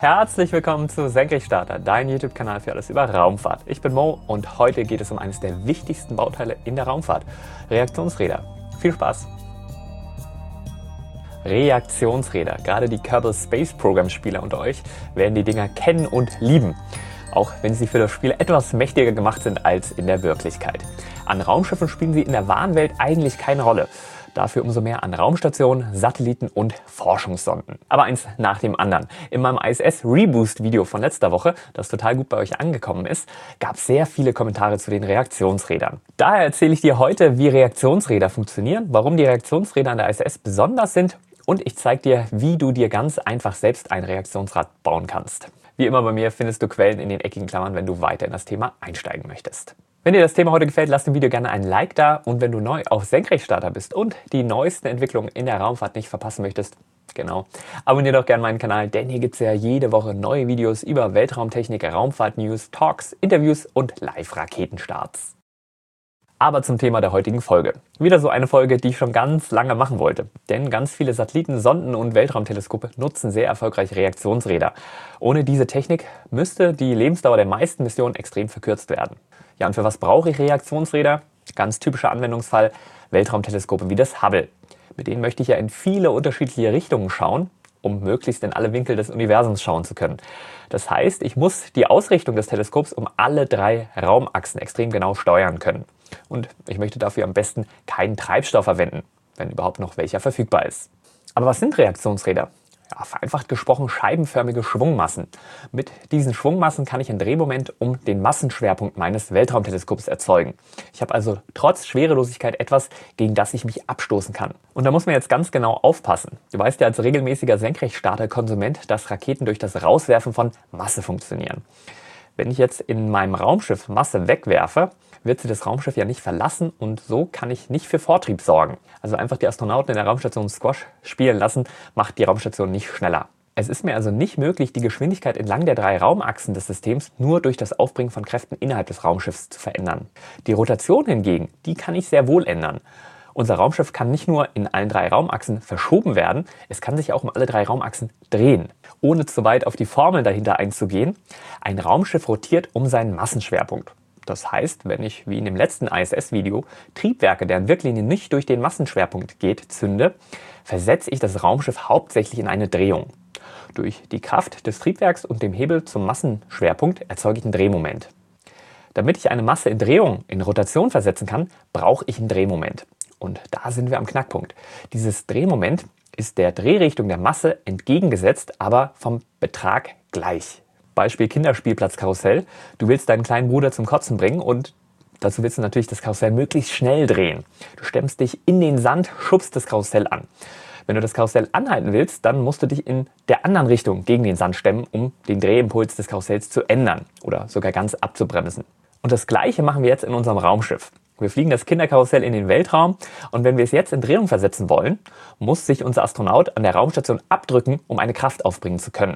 Herzlich willkommen zu Senkrechtstarter, dein YouTube-Kanal für alles über Raumfahrt. Ich bin Mo und heute geht es um eines der wichtigsten Bauteile in der Raumfahrt, Reaktionsräder. Viel Spaß! Reaktionsräder, gerade die Kerbal Space Program Spieler unter euch werden die Dinger kennen und lieben, auch wenn sie für das Spiel etwas mächtiger gemacht sind als in der Wirklichkeit. An Raumschiffen spielen sie in der wahren Welt eigentlich keine Rolle. Dafür umso mehr an Raumstationen, Satelliten und Forschungssonden. Aber eins nach dem anderen. In meinem ISS Reboost Video von letzter Woche, das total gut bei euch angekommen ist, gab es sehr viele Kommentare zu den Reaktionsrädern. Daher erzähle ich dir heute, wie Reaktionsräder funktionieren, warum die Reaktionsräder an der ISS besonders sind und ich zeige dir, wie du dir ganz einfach selbst ein Reaktionsrad bauen kannst. Wie immer bei mir findest du Quellen in den eckigen Klammern, wenn du weiter in das Thema einsteigen möchtest. Wenn dir das Thema heute gefällt, lass dem Video gerne ein Like da und wenn du neu auf Senkrechtstarter bist und die neuesten Entwicklungen in der Raumfahrt nicht verpassen möchtest, abonniere doch gerne meinen Kanal, denn hier gibt es ja jede Woche neue Videos über Weltraumtechnik, Raumfahrt-News, Talks, Interviews und Live-Raketenstarts. Aber zum Thema der heutigen Folge. Wieder so eine Folge, die ich schon ganz lange machen wollte. Denn ganz viele Satelliten, Sonden und Weltraumteleskope nutzen sehr erfolgreich Reaktionsräder. Ohne diese Technik müsste die Lebensdauer der meisten Missionen extrem verkürzt werden. Ja, und für was brauche ich Reaktionsräder? Ganz typischer Anwendungsfall, Weltraumteleskope wie das Hubble. Mit denen möchte ich ja in viele unterschiedliche Richtungen schauen, um möglichst in alle Winkel des Universums schauen zu können. Das heißt, ich muss die Ausrichtung des Teleskops um alle 3 Raumachsen extrem genau steuern können. Und ich möchte dafür am besten keinen Treibstoff verwenden, wenn überhaupt noch welcher verfügbar ist. Aber was sind Reaktionsräder? Ja, vereinfacht gesprochen scheibenförmige Schwungmassen. Mit diesen Schwungmassen kann ich ein Drehmoment um den Massenschwerpunkt meines Weltraumteleskops erzeugen. Ich habe also trotz Schwerelosigkeit etwas, gegen das ich mich abstoßen kann. Und da muss man jetzt ganz genau aufpassen. Du weißt ja als regelmäßiger Senkrechtstarter-Konsument, dass Raketen durch das Rauswerfen von Masse funktionieren. Wenn ich jetzt in meinem Raumschiff Masse wegwerfe, wird sie das Raumschiff ja nicht verlassen und so kann ich nicht für Vortrieb sorgen. Also einfach die Astronauten in der Raumstation Squash spielen lassen, macht die Raumstation nicht schneller. Es ist mir also nicht möglich, die Geschwindigkeit entlang der 3 Raumachsen des Systems nur durch das Aufbringen von Kräften innerhalb des Raumschiffs zu verändern. Die Rotation hingegen, die kann ich sehr wohl ändern. Unser Raumschiff kann nicht nur in allen 3 Raumachsen verschoben werden, es kann sich auch um alle 3 Raumachsen drehen. Ohne zu weit auf die Formeln dahinter einzugehen, ein Raumschiff rotiert um seinen Massenschwerpunkt. Das heißt, wenn ich, wie in dem letzten ISS-Video, Triebwerke, deren Wirklinie nicht durch den Massenschwerpunkt geht, zünde, versetze ich das Raumschiff hauptsächlich in eine Drehung. Durch die Kraft des Triebwerks und dem Hebel zum Massenschwerpunkt erzeuge ich ein Drehmoment. Damit ich eine Masse in Drehung, in Rotation versetzen kann, brauche ich ein Drehmoment. Und da sind wir am Knackpunkt. Dieses Drehmoment ist der Drehrichtung der Masse entgegengesetzt, aber vom Betrag gleich. Beispiel Kinderspielplatzkarussell. Du willst deinen kleinen Bruder zum Kotzen bringen und dazu willst du natürlich das Karussell möglichst schnell drehen. Du stemmst dich in den Sand, schubst das Karussell an. Wenn du das Karussell anhalten willst, dann musst du dich in der anderen Richtung gegen den Sand stemmen, um den Drehimpuls des Karussells zu ändern oder sogar ganz abzubremsen. Und das Gleiche machen wir jetzt in unserem Raumschiff. Wir fliegen das Kinderkarussell in den Weltraum und wenn wir es jetzt in Drehung versetzen wollen, muss sich unser Astronaut an der Raumstation abdrücken, um eine Kraft aufbringen zu können.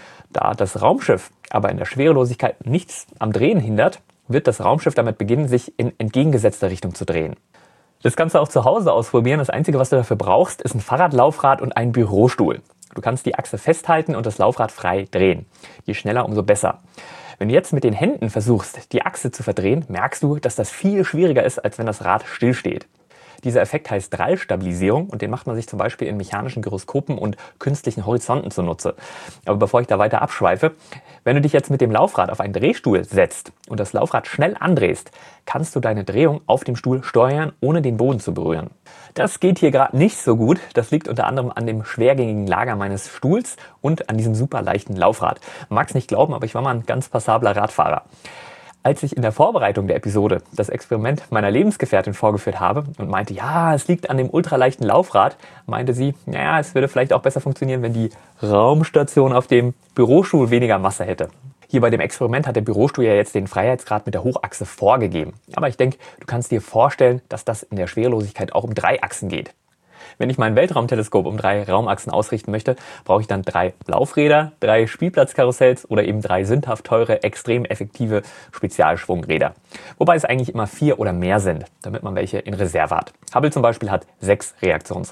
Da das Raumschiff aber in der Schwerelosigkeit nichts am Drehen hindert, wird das Raumschiff damit beginnen, sich in entgegengesetzter Richtung zu drehen. Das kannst du auch zu Hause ausprobieren. Das Einzige, was du dafür brauchst, ist ein Fahrradlaufrad und ein Bürostuhl. Du kannst die Achse festhalten und das Laufrad frei drehen. Je schneller, umso besser. Wenn du jetzt mit den Händen versuchst, die Achse zu verdrehen, merkst du, dass das viel schwieriger ist, als wenn das Rad stillsteht. Dieser Effekt heißt Drallstabilisierung und den macht man sich zum Beispiel in mechanischen Gyroskopen und künstlichen Horizonten zunutze. Aber bevor ich da weiter abschweife, wenn du dich jetzt mit dem Laufrad auf einen Drehstuhl setzt und das Laufrad schnell andrehst, kannst du deine Drehung auf dem Stuhl steuern, ohne den Boden zu berühren. Das geht hier gerade nicht so gut. Das liegt unter anderem an dem schwergängigen Lager meines Stuhls und an diesem super leichten Laufrad. Man mag es nicht glauben, aber ich war mal ein ganz passabler Radfahrer. Als ich in der Vorbereitung der Episode das Experiment meiner Lebensgefährtin vorgeführt habe und meinte, ja, es liegt an dem ultraleichten Laufrad, meinte sie, naja, es würde vielleicht auch besser funktionieren, wenn die Raumstation auf dem Bürostuhl weniger Masse hätte. Hier bei dem Experiment hat der Bürostuhl ja jetzt den Freiheitsgrad mit der Hochachse vorgegeben. Aber ich denke, du kannst dir vorstellen, dass das in der Schwerelosigkeit auch um 3 Achsen geht. Wenn ich mein Weltraumteleskop um 3 Raumachsen ausrichten möchte, brauche ich dann 3 Laufräder, 3 Spielplatzkarussells oder eben 3 sündhaft teure, extrem effektive Spezialschwungräder. Wobei es eigentlich immer 4 oder mehr sind, damit man welche in Reserve hat. Hubble zum Beispiel hat 6 Reaktionsräder.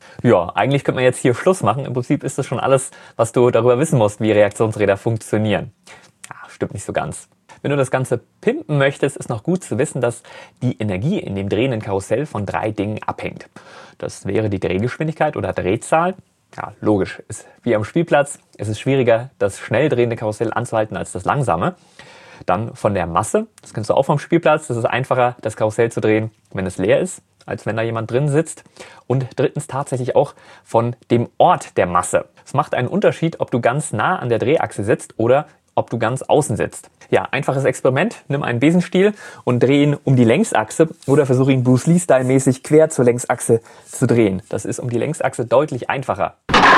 Ja, eigentlich könnte man jetzt hier Schluss machen. Im Prinzip ist das schon alles, was du darüber wissen musst, wie Reaktionsräder funktionieren. Ja, stimmt nicht so ganz. Wenn du das Ganze pimpen möchtest, ist noch gut zu wissen, dass die Energie in dem drehenden Karussell von 3 Dingen abhängt. Das wäre die Drehgeschwindigkeit oder Drehzahl. Ja, logisch. Ist wie am Spielplatz. Es ist schwieriger, das schnell drehende Karussell anzuhalten als das langsame. Dann von der Masse. Das kennst du auch vom Spielplatz. Das ist einfacher, das Karussell zu drehen, wenn es leer ist, als wenn da jemand drin sitzt. Und drittens tatsächlich auch von dem Ort der Masse. Es macht einen Unterschied, ob du ganz nah an der Drehachse sitzt oder ob du ganz außen sitzt. Ja, einfaches Experiment. Nimm einen Besenstiel und dreh ihn um die Längsachse oder versuche ihn Bruce Lee-Style mäßig quer zur Längsachse zu drehen. Das ist um die Längsachse deutlich einfacher.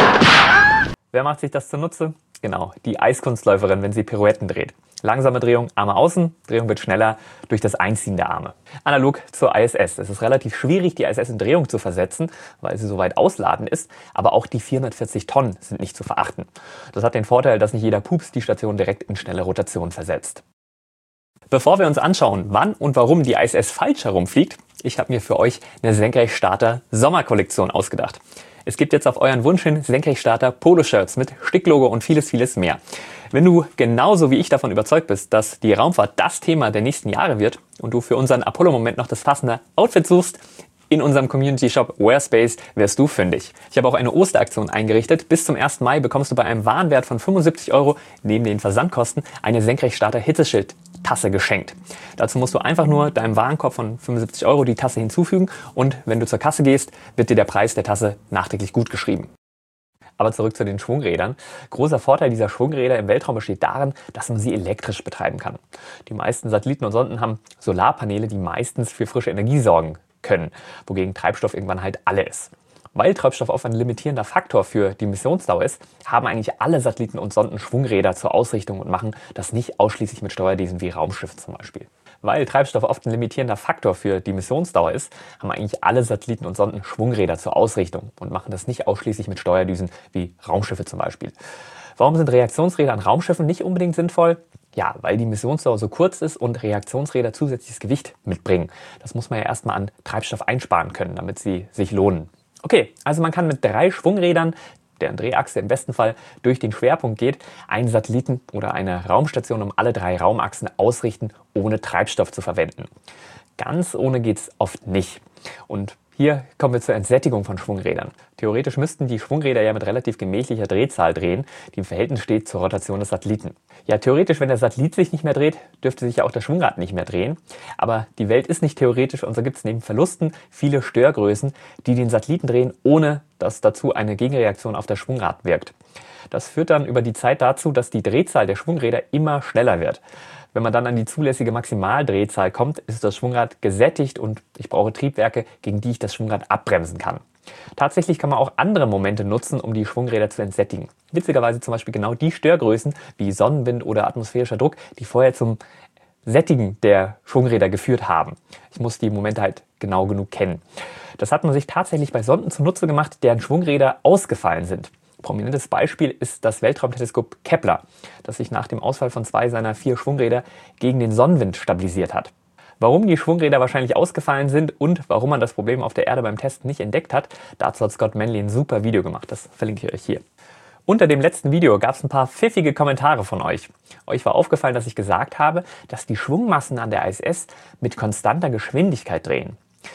Wer macht sich das zunutze? Genau, die Eiskunstläuferin, wenn sie Pirouetten dreht. Langsame Drehung, Arme außen, Drehung wird schneller durch das Einziehen der Arme. Analog zur ISS. Es ist relativ schwierig, die ISS in Drehung zu versetzen, weil sie so weit ausladend ist, aber auch die 440 Tonnen sind nicht zu verachten. Das hat den Vorteil, dass nicht jeder Pups die Station direkt in schnelle Rotation versetzt. Bevor wir uns anschauen, wann und warum die ISS falsch herumfliegt, ich habe mir für euch eine Senkrechtstarter Sommerkollektion ausgedacht. Es gibt jetzt auf euren Wunsch hin Senkrechtstarter Poloshirts mit Sticklogo und vieles mehr. Wenn du genauso wie ich davon überzeugt bist, dass die Raumfahrt das Thema der nächsten Jahre wird und du für unseren Apollo-Moment noch das passende Outfit suchst, in unserem Community-Shop Wearspace wirst du fündig. Ich habe auch eine Osteraktion eingerichtet. Bis zum 1. Mai bekommst du bei einem Warenwert von 75 € neben den Versandkosten eine Senkrechtstarter Hitzeschild-Tasse geschenkt. Dazu musst du einfach nur deinem Warenkorb von 75 € die Tasse hinzufügen und wenn du zur Kasse gehst, wird dir der Preis der Tasse nachträglich gut geschrieben. Aber zurück zu den Schwungrädern. Großer Vorteil dieser Schwungräder im Weltraum besteht darin, dass man sie elektrisch betreiben kann. Die meisten Satelliten und Sonden haben Solarpaneele, die meistens für frische Energie sorgen können, wogegen Treibstoff irgendwann halt alle ist. Weil Treibstoff oft ein limitierender Faktor für die Missionsdauer ist, haben eigentlich alle Satelliten und Sonden Schwungräder zur Ausrichtung und machen das nicht ausschließlich mit Steuerdiensten wie Raumschiffen zum Beispiel. Weil Treibstoff oft ein limitierender Faktor für die Missionsdauer ist, haben eigentlich alle Satelliten und Sonden Schwungräder zur Ausrichtung und machen das nicht ausschließlich mit Steuerdüsen wie Raumschiffe zum Beispiel. Warum sind Reaktionsräder an Raumschiffen nicht unbedingt sinnvoll? Ja, weil die Missionsdauer so kurz ist und Reaktionsräder zusätzliches Gewicht mitbringen. Das muss man ja erstmal an Treibstoff einsparen können, damit sie sich lohnen. Okay, also man kann mit 3 Schwungrädern, deren Drehachse im besten Fall durch den Schwerpunkt geht, einen Satelliten oder eine Raumstation um alle 3 Raumachsen ausrichten, ohne Treibstoff zu verwenden. Ganz ohne geht's oft nicht. Und hier kommen wir zur Entsättigung von Schwungrädern. Theoretisch müssten die Schwungräder ja mit relativ gemächlicher Drehzahl drehen, die im Verhältnis steht zur Rotation des Satelliten. Ja, theoretisch, wenn der Satellit sich nicht mehr dreht, dürfte sich ja auch das Schwungrad nicht mehr drehen. Aber die Welt ist nicht theoretisch und so gibt es neben Verlusten viele Störgrößen, die den Satelliten drehen, ohne dass dazu eine Gegenreaktion auf das Schwungrad wirkt. Das führt dann über die Zeit dazu, dass die Drehzahl der Schwungräder immer schneller wird. Wenn man dann an die zulässige Maximaldrehzahl kommt, ist das Schwungrad gesättigt und ich brauche Triebwerke, gegen die ich das Schwungrad abbremsen kann. Tatsächlich kann man auch andere Momente nutzen, um die Schwungräder zu entsättigen. Witzigerweise zum Beispiel genau die Störgrößen wie Sonnenwind oder atmosphärischer Druck, die vorher zum Sättigen der Schwungräder geführt haben. Ich muss die Momente halt genau genug kennen. Das hat man sich tatsächlich bei Sonden zunutze gemacht, deren Schwungräder ausgefallen sind. Prominentes Beispiel ist das Weltraumteleskop Kepler, das sich nach dem Ausfall von 2 seiner 4 Schwungräder gegen den Sonnenwind stabilisiert hat. Warum die Schwungräder wahrscheinlich ausgefallen sind und warum man das Problem auf der Erde beim Testen nicht entdeckt hat, dazu hat Scott Manley ein super Video gemacht. Das verlinke ich euch hier. Unter dem letzten Video gab es ein paar pfiffige Kommentare von euch. Euch war aufgefallen, dass ich gesagt habe, dass die Schwungmassen an der ISS mit konstanter Geschwindigkeit drehen.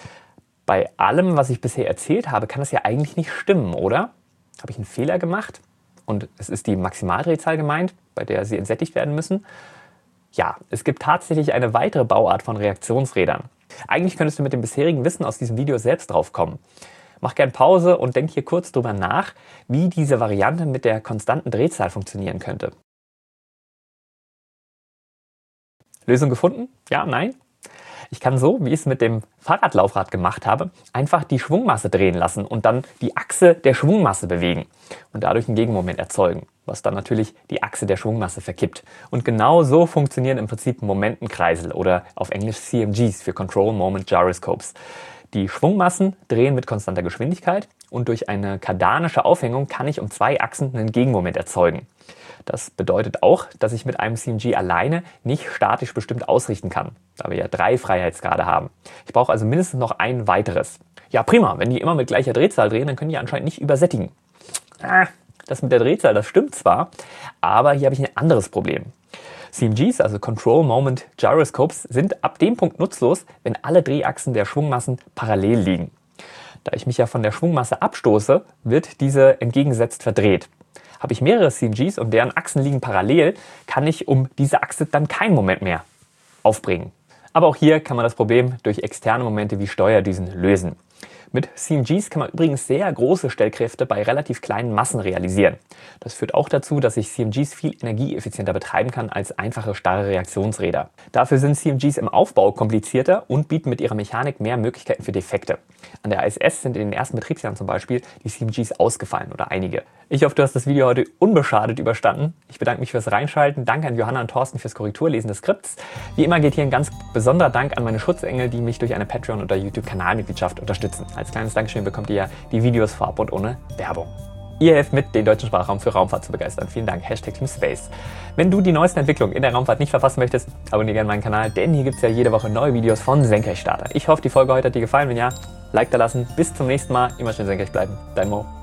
Bei allem, was ich bisher erzählt habe, kann das ja eigentlich nicht stimmen, oder? Habe ich einen Fehler gemacht? Und es ist die Maximaldrehzahl gemeint, bei der sie entsättigt werden müssen? Ja, es gibt tatsächlich eine weitere Bauart von Reaktionsrädern. Eigentlich könntest du mit dem bisherigen Wissen aus diesem Video selbst drauf kommen. Mach gern Pause und denk hier kurz drüber nach, wie diese Variante mit der konstanten Drehzahl funktionieren könnte. Lösung gefunden? Ja, nein? Ich kann so, wie ich es mit dem Fahrradlaufrad gemacht habe, einfach die Schwungmasse drehen lassen und dann die Achse der Schwungmasse bewegen und dadurch einen Gegenmoment erzeugen, was dann natürlich die Achse der Schwungmasse verkippt. Und genau so funktionieren im Prinzip Momentenkreisel oder auf Englisch CMGs für Control Moment Gyroscopes. Die Schwungmassen drehen mit konstanter Geschwindigkeit und durch eine kardanische Aufhängung kann ich um 2 Achsen einen Gegenmoment erzeugen. Das bedeutet auch, dass ich mit einem CMG alleine nicht statisch bestimmt ausrichten kann, da wir ja 3 Freiheitsgrade haben. Ich brauche also mindestens noch ein weiteres. Ja, prima, wenn die immer mit gleicher Drehzahl drehen, dann können die anscheinend nicht übersättigen. Das mit der Drehzahl, das stimmt zwar, aber hier habe ich ein anderes Problem. CMGs, also Control Moment Gyroscopes, sind ab dem Punkt nutzlos, wenn alle Drehachsen der Schwungmassen parallel liegen. Da ich mich ja von der Schwungmasse abstoße, wird diese entgegengesetzt verdreht. Habe ich mehrere CMGs und deren Achsen liegen parallel, kann ich um diese Achse dann keinen Moment mehr aufbringen. Aber auch hier kann man das Problem durch externe Momente wie Steuerdüsen lösen. Mit CMGs kann man übrigens sehr große Stellkräfte bei relativ kleinen Massen realisieren. Das führt auch dazu, dass ich CMGs viel energieeffizienter betreiben kann als einfache starre Reaktionsräder. Dafür sind CMGs im Aufbau komplizierter und bieten mit ihrer Mechanik mehr Möglichkeiten für Defekte. An der ISS sind in den ersten Betriebsjahren zum Beispiel die CMGs ausgefallen oder einige. Ich hoffe, du hast das Video heute unbeschadet überstanden. Ich bedanke mich fürs Reinschalten. Danke an Johanna und Thorsten fürs Korrekturlesen des Skripts. Wie immer geht hier ein ganz besonderer Dank an meine Schutzengel, die mich durch eine Patreon- oder YouTube-Kanalmitgliedschaft unterstützen. Als kleines Dankeschön bekommt ihr ja die Videos vorab und ohne Werbung. Ihr helft mit, den deutschen Sprachraum für Raumfahrt zu begeistern. Vielen Dank. #TeamSpace. Wenn du die neuesten Entwicklungen in der Raumfahrt nicht verpassen möchtest, abonniere gerne meinen Kanal, denn hier gibt es ja jede Woche neue Videos von Senkrechtstarter. Ich hoffe, die Folge heute hat dir gefallen. Wenn ja, Like da lassen. Bis zum nächsten Mal. Immer schön senkrecht bleiben. Dein Mo.